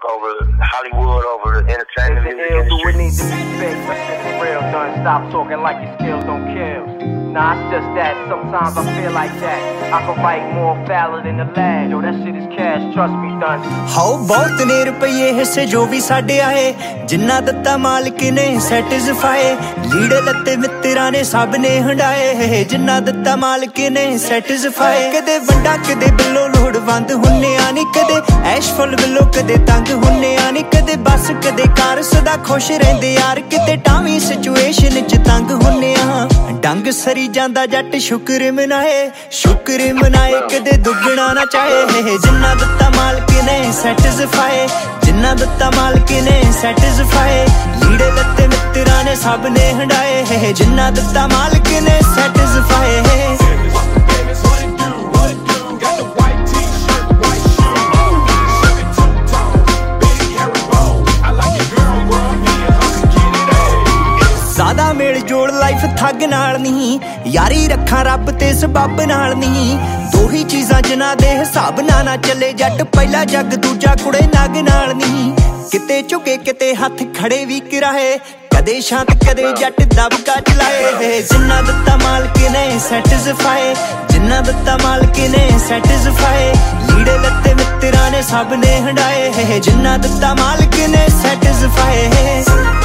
over Hollywood, over the entertainment music industry. Do it need to be fixed? My shit is real, done. Stop talking like your skills don't kill. Nah, it's just that sometimes I feel like that I can write more foul than the lad. Yo, that shit is cash, trust me, done. हाओ बहुत ने रुपये हिस्से जो भी साडे आए जिन्ना दत्ता मालिक ने सैटिस्फाई लीड़े लत्ते मित्तरां ने सब ने हंडाए जिन्ना दत्ता मालिक ने सैटिस्फाई कदे वंडा कदे बिल्लो लोड़वंद हुन्ने आनी कदे ऐशफुल बिल्लो कदे तंग हुन्ने आनी कदे बस कदे कार सदा खुश रहिंदे यार किते टावी सिचुएशन च तंग हुन्ने आ डंग सरी ਜਾਂਦਾ ਜੱਟ ਸ਼ੁਕਰ ਮਨਾਏ ਕਦੇ ਦੁੱਗਣਾ ਨਾ ਚਾਹੇ ਜਿੰਨਾ ਦਿੱਤਾ ਮਾਲਕ ਨੇ ਸੈਟਿਸਫਾਈ ਜਿੰਨਾ ਦਿੱਤਾ ਮਾਲਕ ਨੇ ਸੈਟਿਸਫਾਈ ਲੀੜੇ ਲੱਤੇ ਮਿੱਤਰਾਂ ਨੇ ਸਭ ਨੇ ਹੰਡਾਏ ਜਿੰਨਾ ਦਿੱਤਾ ਮਾਲਕ ਨੇ ਸੈਟਿਸਫਾਈ ज़्यादा मेल जोड़ लाइफ थग नाल नहीं यारी रखा रब ते सबब नाल नहीं दो ही चीज़ां जिन्हां दे हिसाब नाल ना चले जट पहला जग दूजा कुड़े नग नाल नहीं किते झुके किते हथ खड़े भी किराए कदे शांत कदे जट दबका चलाए जिन्ना दत्ता मालिक ने सैटिस्फाई जिन्ना दत्ता मालिक ने सैटिस्फाई लीड़े लत्ते मित्तरां ने सब ने हंडाए जिन्ना दत्ता मालिक ने सैटिस्फाई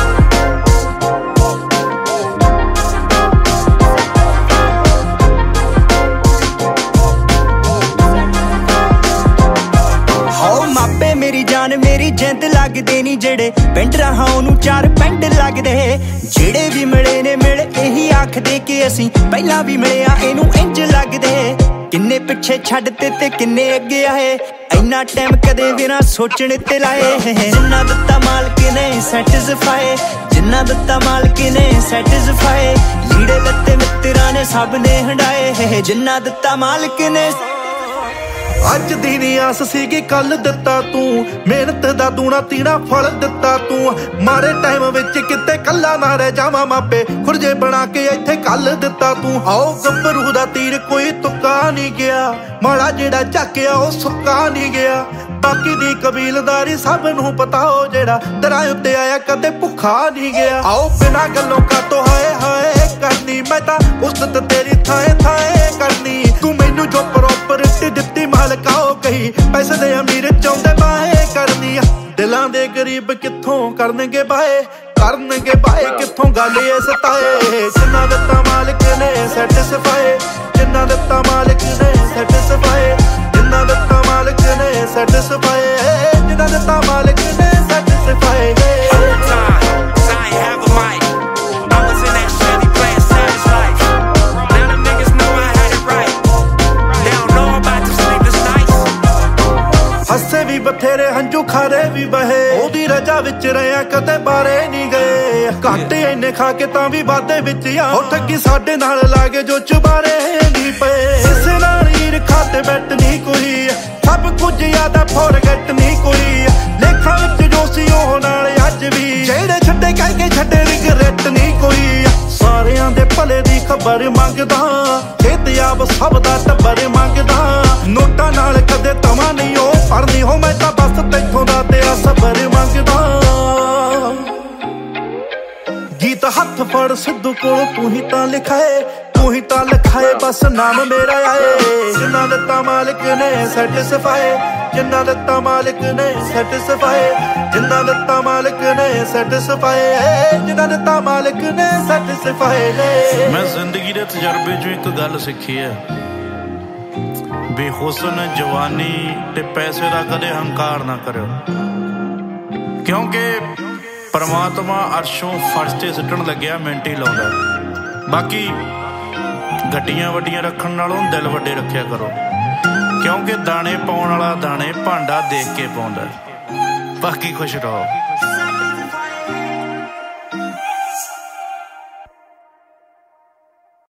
मेरी जान मेरी जिंद लगदे नी जेड़े पिंड रहा ओनू चार पिंड लगदे जेड़े भी मिले ने मिल यही आखदे कि असीं पहला भी मिले आ इनू इंज लगदे किन्ने पिछे छड्डते ते किन्ने अगे आए इन्ना टाइम कदे भी ना सोचण ते लाए जिन्ना दत्ता मालिक ने सैटिस्फाई जिन्ना दत्ता मालिक ने सैटिस्फाई लीड़े लत्ते मित्तरां ने सब ने हंडाए जिन्ना दत्ता मालिक ने ਅੱਜ ਦੀ ਨੀ ਆਸ ਸੀਗੀ ਕੱਲ ਦਿੱਤਾ ਤੂੰ ਮਿਹਨਤ ਦਾ ਦੂਣਾ ਤੀਣਾ ਫਲ ਦਿੱਤਾ ਤੂੰ ਮਾਰੇ ਟਾਈਮ ਵਿੱਚ ਕਿਤੇ ਕੱਲਾ ਨਾ ਰਹਿ ਜਾਵਾਂ ਮਾਪੇ ਖੁਰਜੇ ਬਣਾ ਕੇ ਇੱਥੇ ਕੱਲ ਦਿੱਤਾ ਤੂੰ ਆਓ ਗੱਭਰੂ ਦਾ ਤੀਰ ਕੋਈ ਤੁੱਕਾ ਨਹੀਂ ਗਿਆ ਮਾੜਾ ਜਿਹੜਾ ਝੱਕਿਆ ਉਹ ਸੁੱਕਾ ਨਹੀਂ ਗਿਆ ਬਾਕੀ ਦੀ ਕਬੀਲਦਾਰੀ ਸਭ ਨੂੰ ਪਤਾ ਹੋ ਜਿਹੜਾ ਦਰਾਂ ਉੱਤੇ ਆਇਆ ਕਦੇ ਭੁੱਖਾ ਨਹੀਂ ਗਿਆ ਆਓ ਬਿਨਾਂ ਗੱਲੋਂ ਕਾਤੋਂ ਹਾਏ ਹਾਏ ਕਰਨੀ ਮੈਂ ਤਾਂ ਉਸਤ ਤੇਰੀ ਥਾਏ ਥਾਏ ਕਰਨੀ ਤੂੰ ਮੈਨੂੰ ਜੋ ਪ੍ਰੋਪਰਟੀ ਦਿੱਤੀ ਮਾਲਕਾਓ ਕਹੀ ਪੈਸੇ ਦੇ ਅਮੀਰ ਚਾਹੁੰਦੇ ਬਾਏ ਕਰਨੀ ਦਿਲਾਂ ਦੇ ਗਰੀਬ ਕਿੱਥੋਂ ਕਰਨਗੇ ਬਾਏ ਕਿੱਥੋਂ ਗੱਲ ਇਹ ਸਤਾਏ ਜਿੰਨਾ ਦਿੱਤਾ ਮਾਲਿਕ ਨੇ ਸੈਟਿਸਫਾਈ ਜਿੰਨਾ ਦਿੱਤਾ ਮਾਲਿਕ ਨੇ ਸੈਟਿਸਫਾਈ ਜਿੰਨਾ ਦਿੱਤਾ ਮਾਲਿਕ ਨੇ ਸੈਟਿਸਫਾਈ ਜਿੰਨਾ ਦਿੱਤਾ ਮਾਲਿਕ ਨੇ ਸੈਟਿਸਫਾਈ ਹੱਸੇ ਵੀ ਬਥੇਰੇ ਹੰਝੂ ਖਾਰੇ ਵੀ ਬਹੇ ਉਹਦੀ ਰਜਾ ਵਿੱਚ ਰਿਆ ਕਦੇ ਬਾਰੇ ਨਹੀਂ ਗਏ ਘਾਟੇ ਇੰਨੇ ਖਾ ਕੇ ਤਾਂ ਵੀ ਵਾਦੇ ਵਿੱਚ ਆ ਉਹ ਠੱਗੀ ਸਾਡੇ ਨਾਲ ਲਾਗੇ ਜੋ ਚੁਬਾਰੇ ਨਹੀਂ ਪਏ ਇਸੇ ਨਾਲ ਹੀਰ ਖਾਤੇ ਬੈਠ ਨਹੀਂ ਕੋਈ ਸਭ ਕੁਝ ਯਾਦ ਆ ਫੋਰਗੇਟ ਨਹੀਂ ਕੋਈ ਲੇਖਾਂ ਵਿੱਚ ਜੋ ਸੀ ਉਹ ਨਾਲ ਅੱਜ ਵੀ ਜਿਹੜੇ ਛੱਡੇ ਕਹਿ ਕੇ ਛੱਡੇ ਰਿਗਰੈਟ ਨਹੀਂ ਕੋਈ ਸਾਰਿਆਂ ਦੇ ਭਲੇ ਦੀ ਖਬਰ ਮੰਗਦਾ ਖੇਤਿਆਬ ਸਭ ਦਾ ਟੱਬਰ ਮੰਗਦਾ ਨੋਟਾਂ ਨਾਲ ਕਦੇ ਤਵਾ ਨਹੀਂ ਉਹ ਪੜਨੀ ਹੋ ਮੈਂ ਤਾਂ ਬਸ ਤੈਥੋਂ ਦਾ ਤੇਰਾ ਸਬਰ ਮੰਗਦਾ ਗੀਤ ਹੱਥ ਫੜ ਸਿੱਧੂ ਕੋਲ ਤੂੰ ਹੀ ਤਾਂ ਲਿਖਾਏ ਤੂੰ ਹੀ ਤਾਂ ਲਿਖਾਏ ਬਸ ਨਾਮ ਮੇਰਾ ਆਏ ਜਿੰਨਾ ਦਿੱਤਾ ਮਾਲਿਕ ਨੇ ਸੈਟਿਸਫਾਈ ਜਿੰਨਾ ਦਿੱਤਾ ਮਾਲਿਕ ਨੇ ਸੈਟਿਸਫਾਈ ਜਿੰਨਾ ਦਿੱਤਾ ਮਾਲਿਕ ਨੇ ਸੈਟਿਸਫਾਈ ਜਿੰਨਾ ਦਿੱਤਾ ਮਾਲਿਕ ਨੇ ਸੈਟਿਸਫਾਈ ਮੈਂ ਜ਼ਿੰਦਗੀ ਦੇ ਤਜਰਬੇ ਚੋਂ ਇੱਕ ਗੱਲ ਸਿੱਖੀ ਹੈ ਬੇਹੁਸਨ ਜਵਾਨੀ ਤੇ ਪੈਸੇ ਦਾ ਕਦੇ ਹੰਕਾਰ ਨਾ ਕਰਿਓ ਕਿਉਂਕਿ ਪਰਮਾਤਮਾ ਅਰਸ਼ੋਂ ਫਰਸ਼ ਤੇ ਸਿੱਟਣ ਲੱਗਿਆ ਮਿੰਟ ਹੀ ਲਾਉਂਦਾ ਬਾਕੀ ਗੱਡੀਆਂ ਵੱਡੀਆਂ ਰੱਖਣ ਨਾਲੋਂ ਦਿਲ ਵੱਡੇ ਰੱਖਿਆ ਕਰੋ ਕਿਉਂਕਿ ਦਾਣੇ ਪਾਉਣ ਵਾਲਾ ਦਾਣੇ ਭਾਂਡਾ ਦੇਖ ਕੇ ਪਾਉਂਦਾ ਬਾਕੀ ਖੁਸ਼ ਰਹੋ